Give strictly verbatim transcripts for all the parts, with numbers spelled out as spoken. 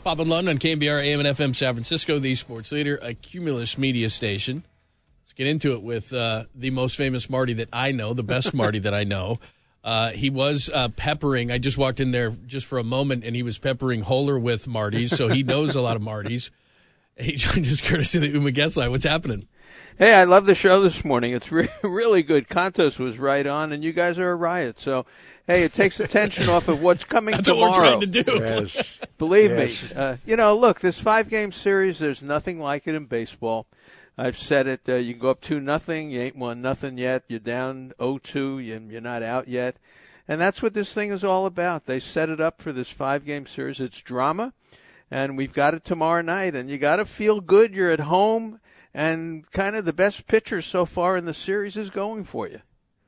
Pop and Lund on K M B R A M and F M San Francisco, the sports leader, a Cumulus media station. Let's get into it with uh, the most famous Marty that I know, the best Marty that I know. Uh, he was uh, peppering. I just walked in there just for a moment, and he was peppering Holler with Martys, so he knows a lot of Martys. He joined us courtesy of the Uma Guest Line. What's happening? Hey, I love the show this morning. It's re- really good. Contos was right on, and you guys are a riot. So, hey, it takes attention off of what's coming That's tomorrow. That's what we're trying to do. Yes. Believe yes. me. Uh, you know, look, this five-game series, there's nothing like it in baseball. I've said it. Uh, you can go up two nothing. You ain't won nothing yet. You're down oh two. You, you're not out yet. And that's what this thing is all about. They set it up for this five-game series. It's drama, and we've got it tomorrow night. And you got to feel good. You're at home. And kind of the best pitcher so far in the series is going for you.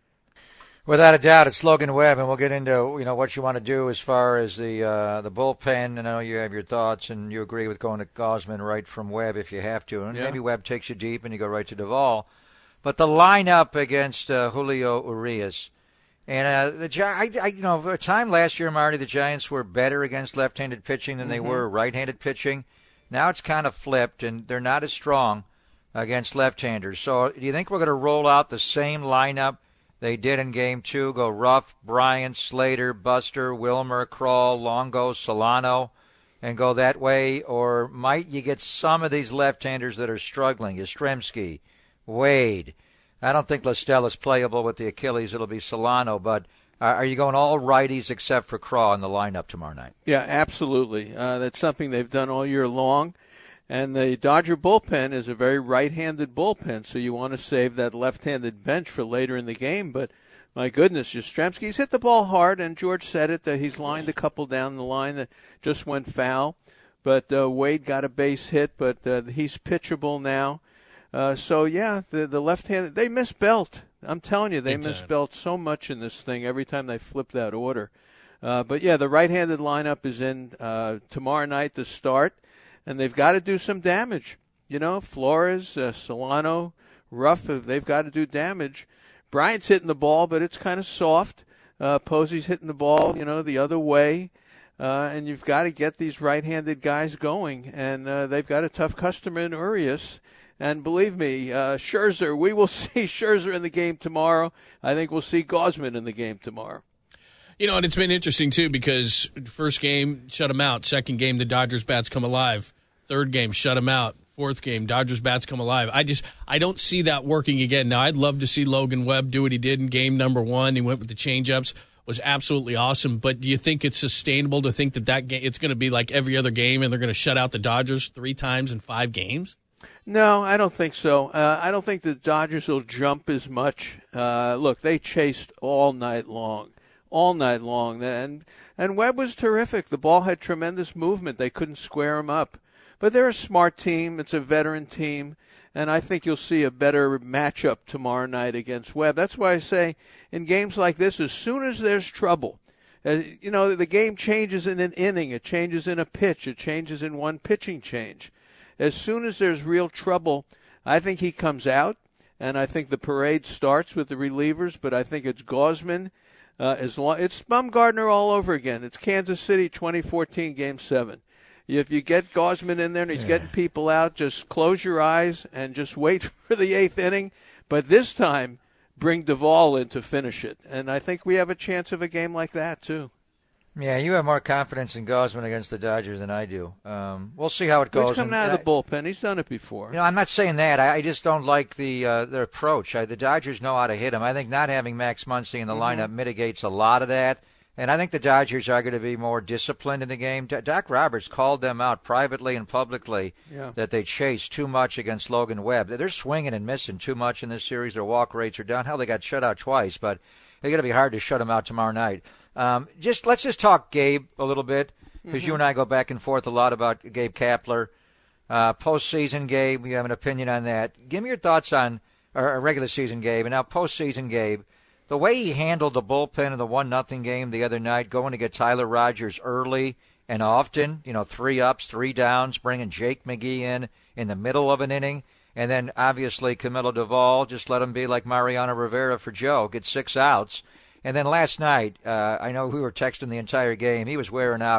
Without a doubt, it's Logan Webb, and we'll get into you know what you want to do as far as the uh, the bullpen. I know you have your thoughts, and you agree with going to Gausman right from Webb if you have to, and yeah. maybe Webb takes you deep and you go right to Duvall. But the lineup against uh, Julio Urias, and uh, the Gi- I, I, you know, for a time last year, Marty, the Giants were better against left-handed pitching than they mm-hmm. were right-handed pitching. Now it's kind of flipped, and they're not as strong against left-handers. So do you think we're going to roll out the same lineup they did in Game two? Go Ruff, Bryant, Slater, Buster, Wilmer, Krall, Longo, Solano, and go that way? Or might you get some of these left-handers that are struggling? Yastrzemski, Wade. I don't think Listella's playable with the Achilles. It'll be Solano. But uh, are you going all righties except for Krall in the lineup tomorrow night? Yeah, absolutely. Uh, that's something they've done all year long. And the Dodger bullpen is a very right-handed bullpen, so you want to save that left-handed bench for later in the game. But, my goodness, Yastrzemski's hit the ball hard, and George said it, that he's lined a couple down the line that just went foul. But uh, Wade got a base hit, but uh, he's pitchable now. Uh, so, yeah, the, the left-handed, they miss Belt. I'm telling you, they Big miss time. Belt so much in this thing every time they flip that order. Uh, but, yeah, the right-handed lineup is in uh, tomorrow night to start. And they've got to do some damage. You know, Flores, uh, Solano, Ruff, they've got to do damage. Bryant's hitting the ball, but it's kind of soft. Uh, Posey's hitting the ball, you know, the other way. Uh, and you've got to get these right-handed guys going. And uh, they've got a tough customer in Urias. And believe me, uh, Scherzer, we will see Scherzer in the game tomorrow. I think we'll see Gausman in the game tomorrow. You know, and it's been interesting, too, because first game, shut them out. Second game, the Dodgers bats come alive. Third game, shut them out. Fourth game, Dodgers bats come alive. I just, I don't see that working again. Now, I'd love to see Logan Webb do what he did in game number one. He went with the changeups, was absolutely awesome. But do you think it's sustainable to think that, that game, it's going to be like every other game and they're going to shut out the Dodgers three times in five games? No, I don't think so. Uh, I don't think the Dodgers will jump as much. Uh, look, they chased all night long. All night long. And, and Webb was terrific. The ball had tremendous movement. They couldn't square him up. But they're a smart team. It's a veteran team. And I think you'll see a better matchup tomorrow night against Webb. That's why I say in games like this, as soon as there's trouble, uh, you know, the game changes in an inning. It changes in a pitch. It changes in one pitching change. As soon as there's real trouble, I think he comes out. And I think the parade starts with the relievers. But I think it's Gausman. Uh, as long, it's Bumgarner all over again. It's Kansas City twenty fourteen Game seven. If you get Gausman in there and he's yeah. getting people out, just close your eyes and just wait for the eighth inning. But this time, bring Duvall in to finish it. And I think we have a chance of a game like that, too. Yeah, you have more confidence in Gausman against the Dodgers than I do. Um, we'll see how it goes. He's coming out of the bullpen. He's done it before. You know, I'm not saying that. I, I just don't like the uh, their approach. I, the Dodgers know how to hit him. I think not having Max Muncy in the mm-hmm. lineup mitigates a lot of that. And I think the Dodgers are going to be more disciplined in the game. Doc Roberts called them out privately and publicly yeah. that they chased too much against Logan Webb. They're swinging and missing too much in this series. Their walk rates are down. Hell, they got shut out twice, but it's going to be hard to shut them out tomorrow night. Um, just let's just talk Gabe a little bit, because mm-hmm. you and I go back and forth a lot about Gabe Kapler. Uh, postseason Gabe, you have an opinion on that. Give me your thoughts on or regular season Gabe, and now postseason Gabe. The way he handled the bullpen in the one nothing game the other night, going to get Tyler Rogers early and often, you know, three ups, three downs, bringing Jake McGee in in the middle of an inning, and then obviously Camilo Duvall, just let him be like Mariano Rivera for Joe, get six outs. And then last night, uh, I know we were texting the entire game. He was wearing out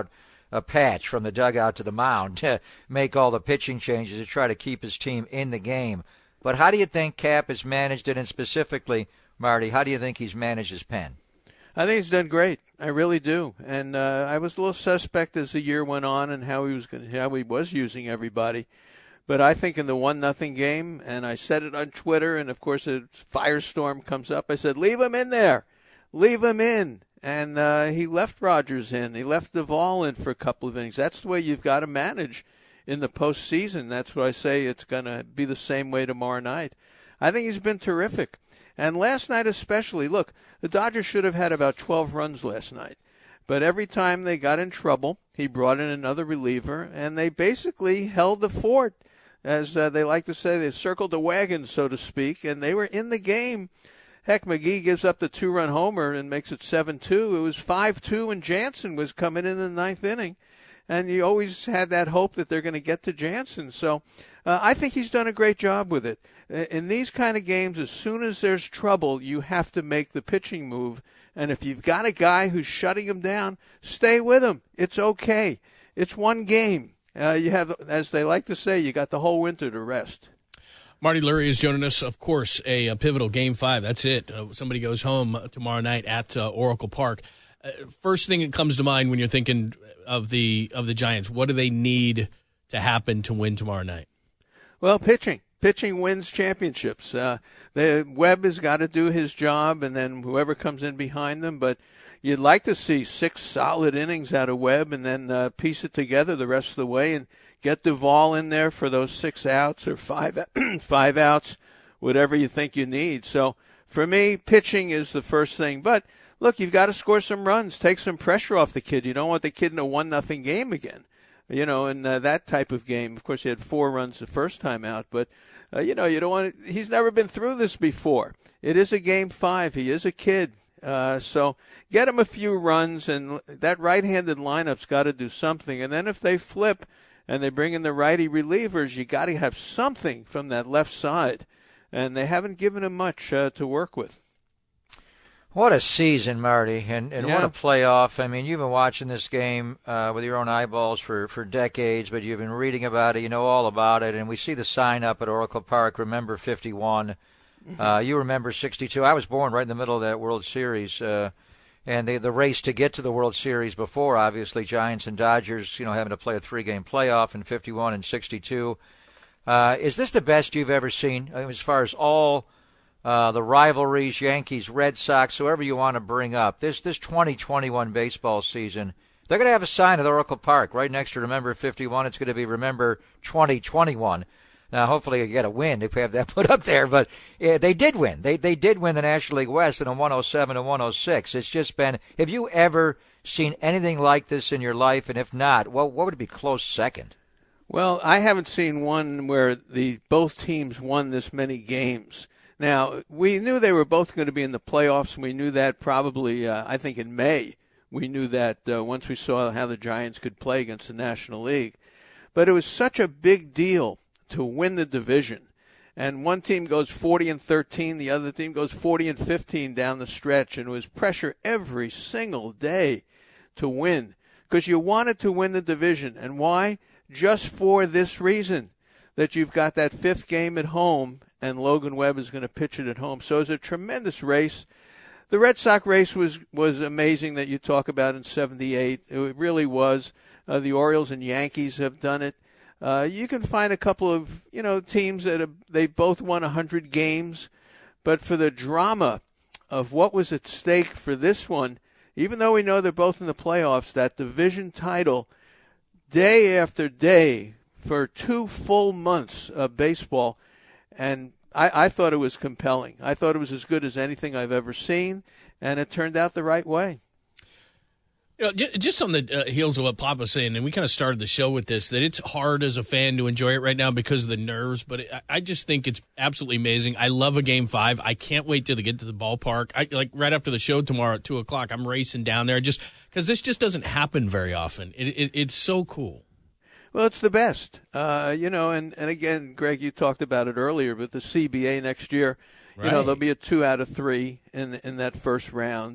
a patch from the dugout to the mound to make all the pitching changes to try to keep his team in the game. But how do you think Cap has managed it, and specifically, Marty, how do you think he's managed his pen? I think he's done great. I really do. And uh, I was a little suspect as the year went on and how he was gonna, how he was using everybody. But I think in the one nothing game, and I said it on Twitter, and of course a firestorm comes up. I said, leave him in there. Leave him in. And uh, he left Rogers in. He left Duvall in for a couple of innings. That's the way you've got to manage in the postseason. That's what I say. It's going to be the same way tomorrow night. I think he's been terrific. And last night especially, look, the Dodgers should have had about twelve runs last night. But every time they got in trouble, he brought in another reliever, and they basically held the fort. As uh, they like to say, they circled the wagon, so to speak, and they were in the game. Heck, McGee gives up the two-run homer and makes it seven two. It was five two, and Jansen was coming in the ninth inning. And you always had that hope that they're going to get to Jansen. So uh, I think he's done a great job with it. In these kind of games, as soon as there's trouble, you have to make the pitching move. And if you've got a guy who's shutting him down, stay with him. It's okay. It's one game. Uh, you have, as they like to say, you got the whole winter to rest. Marty Lurie is joining us. Of course, a, a pivotal game five. That's it. Uh, somebody goes home tomorrow night at uh, Oracle Park. Uh, first thing that comes to mind when you're thinking of the of the Giants, what do they need to happen to win tomorrow night? Well, pitching. Pitching wins championships. Uh, the Webb has got to do his job, and then whoever comes in behind them. But you'd like to see six solid innings out of Webb, and then uh, piece it together the rest of the way, and get Duvall in there for those six outs or five five outs, whatever you think you need. So for me, pitching is the first thing. But look, you've got to score some runs, take some pressure off the kid. You don't want the kid in a one nothing game again. You know, in uh, that type of game. Of course, he had four runs the first time out, but uh, you know, you don't want to, he's never been through this before. It is a game five. He is a kid. Uh, so get him a few runs, and that right-handed lineup's got to do something. And then if they flip and they bring in the righty relievers, you got to have something from that left side. And they haven't given him much uh, to work with. What a season, Marty, and, and yeah. what a playoff. I mean, you've been watching this game uh, with your own eyeballs for, for decades, but you've been reading about it. You know all about it, and we see the sign up at Oracle Park, remember fifty-one. Uh, you remember sixty-two. I was born right in the middle of that World Series, uh, and the, the race to get to the World Series before, obviously, Giants and Dodgers, you know, having to play a three-game playoff in fifty-one and sixty-two. Uh, is this the best you've ever seen, I mean, as far as all Uh, the rivalries, Yankees, Red Sox, whoever you want to bring up, this this twenty twenty-one baseball season, they're going to have a sign at Oracle Park right next to Remember fifty-one. It's going to be Remember twenty twenty-one. Now, hopefully you get a win if we have that put up there, but yeah, they did win. They they did win the National League West in a one oh seven and one oh six. It's just been, have you ever seen anything like this in your life? And if not, what, what would it be close second? Well, I haven't seen one where the both teams won this many games. Now, we knew they were both going to be in the playoffs, and we knew that probably, uh, I think in May. We knew that uh, once we saw how the Giants could play against the National League. But it was such a big deal to win the division. And one team goes forty and thirteen, the other team goes forty and fifteen down the stretch, and it was pressure every single day to win. Because you wanted to win the division. And why? Just for this reason, that you've got that fifth game at home, and Logan Webb is going to pitch it at home. So it's a tremendous race. The Red Sox race was, was amazing that you talk about in seventy-eight. It really was. Uh, the Orioles and Yankees have done it. Uh, you can find a couple of, you know, teams that have, they both won one hundred games. But for the drama of what was at stake for this one, even though we know they're both in the playoffs, that division title, day after day, for two full months of baseball, and I, I thought it was compelling. I thought it was as good as anything I've ever seen, and it turned out the right way. You know, just on the uh, heels of what Pop was saying, and we kind of started the show with this, that it's hard as a fan to enjoy it right now because of the nerves, but it, I just think it's absolutely amazing. I love a Game five. I can't wait till they get to the ballpark. I, like right after the show tomorrow at two o'clock, I'm racing down there just because this just doesn't happen very often. It, it, it's so cool. Well, it's the best. Uh, you know, and, and again, Greg, you talked about it earlier, but the C B A next year, right. You know, there'll be a two out of three in in that first round.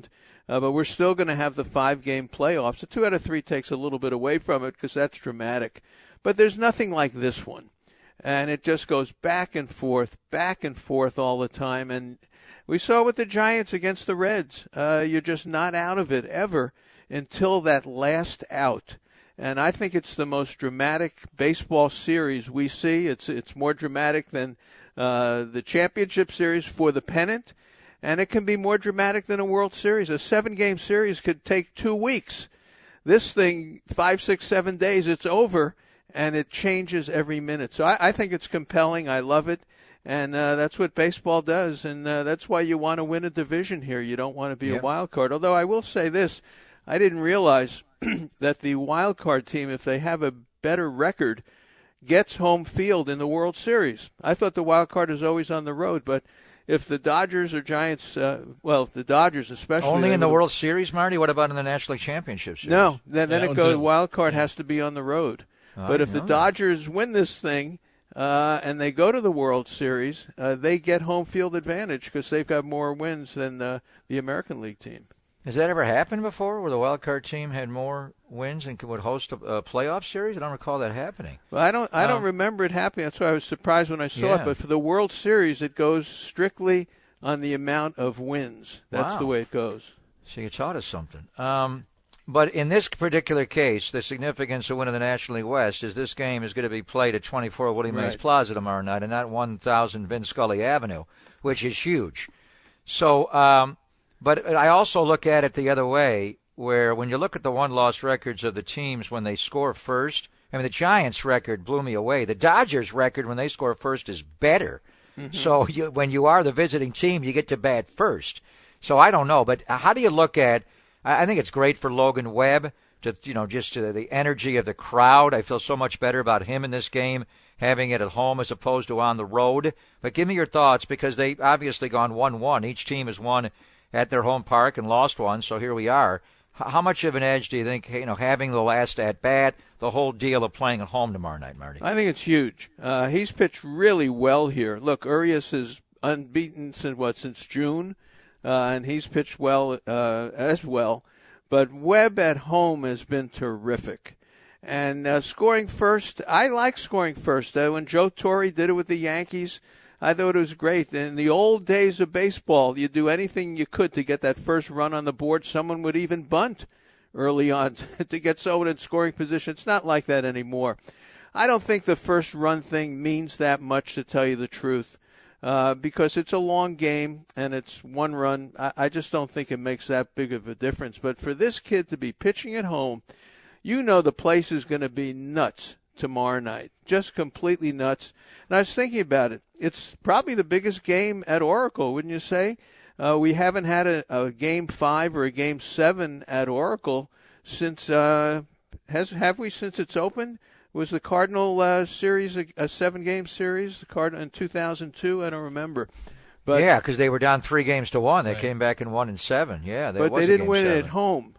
Uh, but we're still going to have the five-game playoffs. The two out of three takes a little bit away from it because that's dramatic. But there's nothing like this one. And it just goes back and forth, back and forth all the time. And we saw with the Giants against the Reds. Uh, you're just not out of it ever until that last out. And I think it's the most dramatic baseball series we see. It's it's more dramatic than uh, the championship series for the pennant. And it can be more dramatic than a World Series. A seven-game series could take two weeks. This thing, five, six, seven days, it's over, and it changes every minute. So I, I think it's compelling. I love it. And uh, that's what baseball does. And uh, that's why you want to win a division here. You don't want to be yep. a wild card. Although I will say this, I didn't realize that the wild card team, if they have a better record, gets home field in the World Series. I thought the wild card is always on the road, but if the Dodgers or Giants, uh, well, the Dodgers especially. Only in the World Series, Marty? What about in the National Championship Series? No, then, then yeah, it goes, a, wild card has to be on the road. Oh, but if the that. Dodgers win this thing uh, and they go to the World Series, uh, they get home field advantage because they've got more wins than uh, the American League team. Has that ever happened before, where the wild card team had more wins and would host a, a playoff series? I don't recall that happening. Well, I don't. I um, don't remember it happening. That's why I was surprised when I saw yeah. it. But for the World Series, it goes strictly on the amount of wins. That's wow. the way it goes. So you taught us something. Um, but in this particular case, the significance of winning the National League West is this game is going to be played at twenty-four Willie Mays Right. Plaza tomorrow night and not one thousand Vin Scully Avenue, which is huge. So, um, but I also look at it the other way, where when you look at the one-loss records of the teams when they score first, I mean, the Giants' record blew me away. The Dodgers' record when they score first is better. Mm-hmm. So you, when you are the visiting team, you get to bat first. So I don't know, but how do you look at? I think it's great for Logan Webb to, you know, just uh, the energy of the crowd. I feel so much better about him in this game, having it at home as opposed to on the road. But give me your thoughts, because they've obviously gone one one. Each team has won at their home park and lost one, so here we are. How much of an edge do you think, you know, having the last at bat, the whole deal of playing at home tomorrow night, Marty? I think it's huge. Uh, he's pitched really well here. Look, Urias is unbeaten since what since June, uh, and he's pitched well uh, as well. But Webb at home has been terrific. And uh, scoring first, I like scoring first. Uh, when Joe Torre did it with the Yankees, I thought it was great. In the old days of baseball, you do anything you could to get that first run on the board. Someone would even bunt early on to get someone in scoring position. It's not like that anymore. I don't think the first run thing means that much, to tell you the truth, uh, because it's a long game and it's one run. I, I just don't think it makes that big of a difference. But for this kid to be pitching at home, you know the place is going to be nuts tomorrow night, just completely nuts. And I was thinking about it. It's probably the biggest game at Oracle, wouldn't you say? Uh, we haven't had a, a game five or a game seven at Oracle since uh, has have we since it's opened? Was the Cardinal uh, series a, a seven-game series? The Card in two thousand two? I don't remember. But yeah, because they were down three games to one. They right. came back and won in seven. Yeah, that but was they a didn't game win seven. it at home.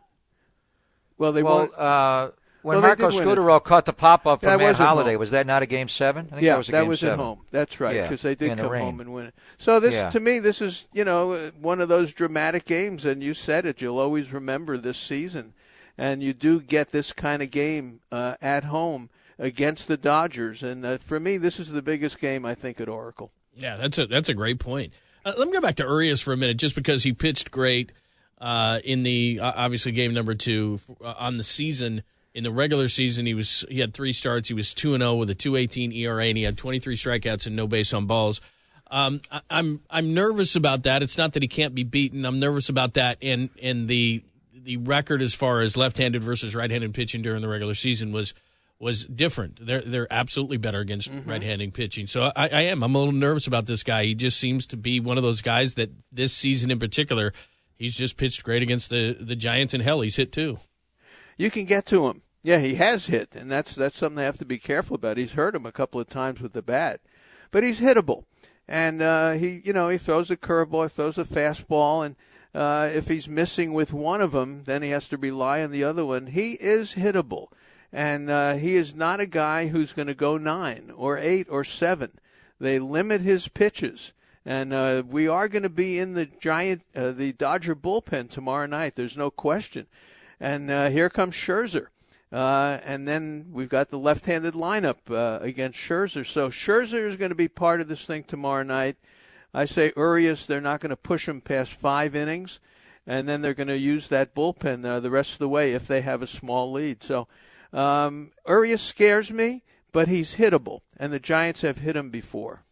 Well, they well, won. Uh, when well, they Marco did win it. Scudero caught the pop-up from That Matt was at Holliday, home. was that not a game seven? I think yeah, that was a game was seven. at home. That's right, Yeah, because they did in the come rain. home and win it. So this, Yeah. to me, this is, you know, one of those dramatic games, and you said it. You'll always remember this season, and you do get this kind of game uh, at home against the Dodgers, and uh, for me, this is the biggest game I think at Oracle. Yeah, that's a that's a great point. Uh, let me go back to Urias for a minute, just because he pitched great uh, in the uh, obviously game number two uh, on the season. In the regular season, he was he had three starts. He was two and zero with a two eighteen E R A, and he had twenty three strikeouts and no base on balls. Um, I, I'm I'm nervous about that. It's not that he can't be beaten. I'm nervous about that, and and the the record as far as left-handed versus right-handed pitching during the regular season was was different. They're they're absolutely better against mm-hmm. right-handed pitching. So I, I am. I'm a little nervous about this guy. He just seems to be one of those guys that this season in particular, he's just pitched great against the the Giants, and hell, he's hit too. You can get to him. Yeah, he has hit, and that's that's something they have to be careful about. He's hurt him a couple of times with the bat, but he's hittable, and uh, he, you know, he throws a curveball, he throws a fastball, and uh, if he's missing with one of them, then he has to rely on the other one. He is hittable, and uh, he is not a guy who's going to go nine or eight or seven. They limit his pitches, And uh, we are going to be in the giant, uh, the Dodger bullpen tomorrow night. There's no question. And uh, here comes Scherzer. Uh, and then we've got the left-handed lineup uh, against Scherzer. So Scherzer is going to be part of this thing tomorrow night. I say Urias, they're not going to push him past five innings, and then they're going to use that bullpen uh, the rest of the way if they have a small lead. So um, Urias scares me, but he's hittable, and the Giants have hit him before.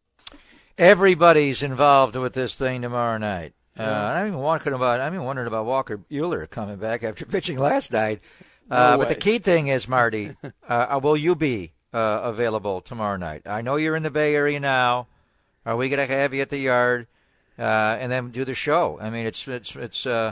Everybody's involved with this thing tomorrow night. Uh, Yeah. I'm even wondering about I'm even wondering about Walker Buehler coming back after pitching last night. Uh, No but the way. key thing is, Marty, uh, will you be uh, available tomorrow night? I know you're in the Bay Area now. Are we going to have you at the yard uh, and then do the show? I mean, it's it's it's uh,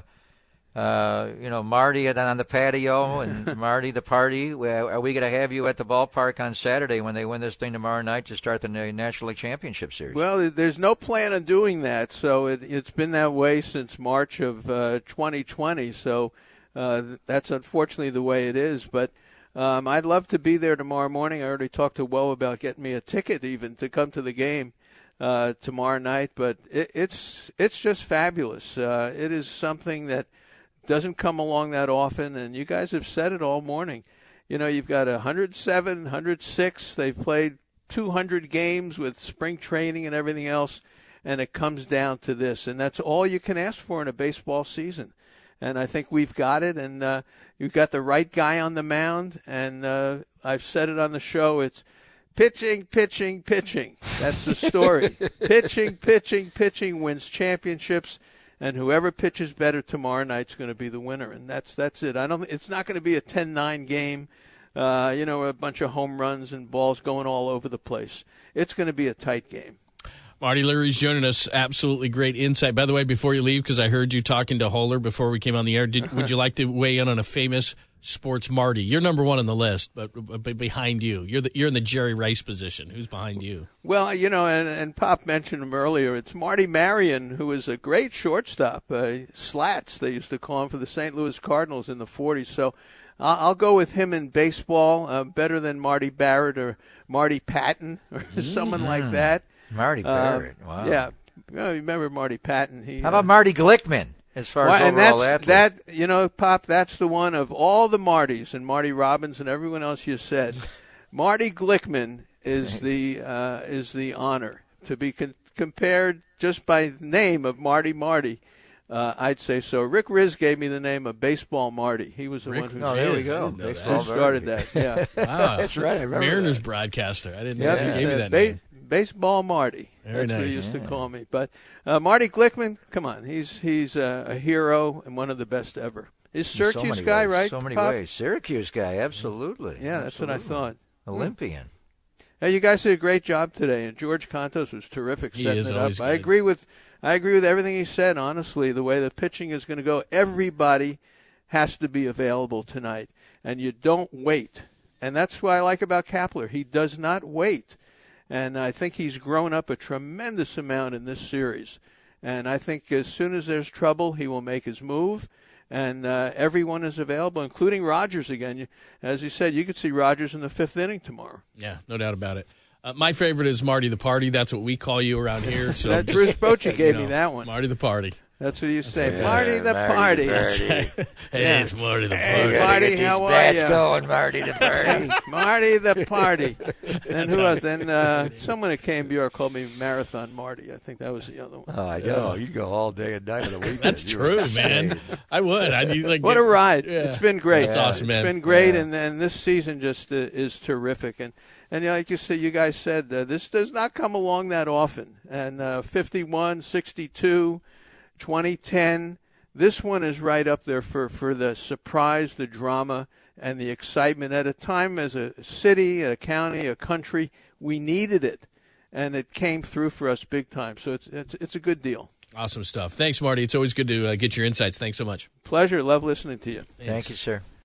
uh, you know Marty on the patio and Marty the party. Are we going to have you at the ballpark on Saturday when they win this thing tomorrow night to start the National League Championship Series? Well, there's no plan on doing that, so it, it's been that way since March of uh, twenty twenty. So uh, that's unfortunately the way it is. But um, I'd love to be there tomorrow morning. I already talked to Woe about getting me a ticket even to come to the game uh, tomorrow night. But it, it's it's just fabulous. Uh, it is something that doesn't come along that often, and you guys have said it all morning. You know, you've got one hundred seven, one hundred six. They've played two hundred games with spring training and everything else, and it comes down to this. And that's all you can ask for in a baseball season. And I think we've got it, and uh, you've got the right guy on the mound. And uh, I've said it on the show, it's pitching, pitching, pitching. That's the story. pitching, pitching, pitching wins championships. And whoever pitches better tomorrow night's going to be the winner, and that's that's it. I don't. It's not going to be a ten nine game, uh, you know, a bunch of home runs and balls going all over the place. It's going to be a tight game. Marty Leary's joining us. Absolutely great insight. By the way, before you leave, because I heard you talking to Holler before we came on the air, did, would you like to weigh in on a famous sports Marty? You're number one on the list, but, but behind you, you're the, you're in the Jerry Rice position. Who's behind you? Well, you know, and, and Pop mentioned him earlier. It's Marty Marion, who was a great shortstop. Uh, Slats, they used to call him, for the Saint Louis Cardinals in the forties. So I'll, I'll go with him in baseball, uh, better than Marty Barrett or Marty Patton or mm-hmm. someone like that. Marty Barrett, uh, wow. Yeah. Well, you remember Marty Patton. He, How about uh, Marty Glickman? As far well, as and overall that's, athlete. that, you know, Pop, that's the one of all the Martys and Marty Robbins and everyone else you said. Marty Glickman is the uh, is the honor to be con- compared just by the name of Marty Marty. Uh, I'd say so. Rick Riz gave me the name of Baseball Marty. He was the Rick one who, Oh, there we Riz, I go. didn't know Baseball who started that. Yeah, Wow. That's right. I remember Mariners that. broadcaster. I didn't yep, know he he gave you said that ba- name. Baseball Marty. Very That's what nice. he used Yeah. to call me. But uh, Marty Glickman, come on, he's he's uh, a hero and one of the best ever. Is In so Syracuse many guy, ways, right? So many Pop? ways. Syracuse guy, absolutely. Yeah, that's what I Absolutely. thought. Olympian. Hey, you guys did a great job today, and George Contos was terrific He setting is it up. always I good. agree with I agree with everything he said. Honestly, the way the pitching is going to go, everybody has to be available tonight, and you don't wait. And that's what I like about Kapler. He does not wait, and I think he's grown up a tremendous amount in this series. And I think as soon as there's trouble, he will make his move. And uh, everyone is available, including Rogers again. You, as you said, you could see Rogers in the fifth inning tomorrow. Yeah, no doubt about it. Uh, my favorite is Marty the Party. That's what we call you around here. So That just, Bruce Bochy gave you me know, that one. Marty the Party. That's what you say. it. Marty Yeah, the Marty party. the Party. Hey, Yeah. it's Marty the Hey, Party. Marty, Get these how are bats ya? going, Marty the Party. Marty the party. And who else? And uh, someone at K M B R called me Marathon Marty. I think that was the other one. Oh, I know. You go all day and night on the weekend. That's You true, were man. insane. I would. I'd be like, What get- a ride. Yeah. It's been great. That's awesome, It's man. been great, Yeah. and, and this season just uh, is terrific. And, and you know, like you said, you guys said, uh, this does not come along that often. And uh, fifty-one, sixty-two, twenty ten, this one is right up there for, for the surprise, the drama, and the excitement. At a time as a city, a county, a country, we needed it, and it came through for us big time. So it's it's, it's a good deal. Awesome stuff. Thanks, Marty. It's always good to uh, get your insights. Thanks so much. Pleasure. Love listening to you. Thank you, sir.